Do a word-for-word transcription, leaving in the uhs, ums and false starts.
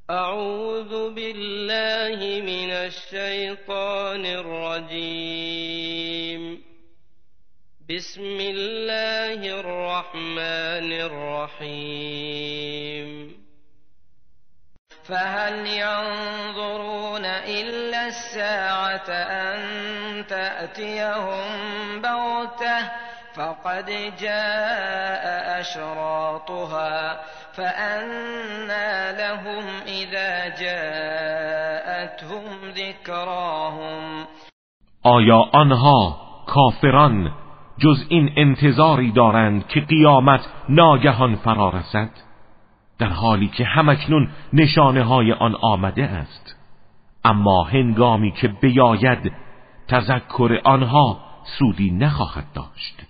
اعوذ بالله من الشیطان الرجیم. بسم الله الرحمن الرحیم. فهل ينظرون إلا الساعة أن تأتيهم بغتة فقد جاء أشراطها فأنى لهم إذا جاءتهم ذكراهم. آیا آنها کافران جز این انتظاری دارند که قیامت ناگهان فرا رسد، در حالی که همکنون نشانه های آن آمده است، اما هنگامی که بیاید تذکر آنها سودی نخواهد داشت.